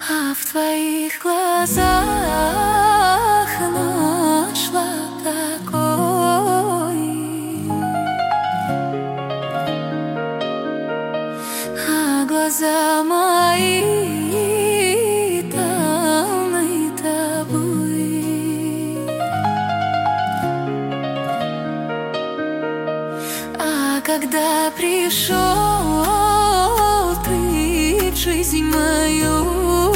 А в твоих глазах нашла покой, а глаза мои полны тобой. А когда пришел ты в жизнь мою,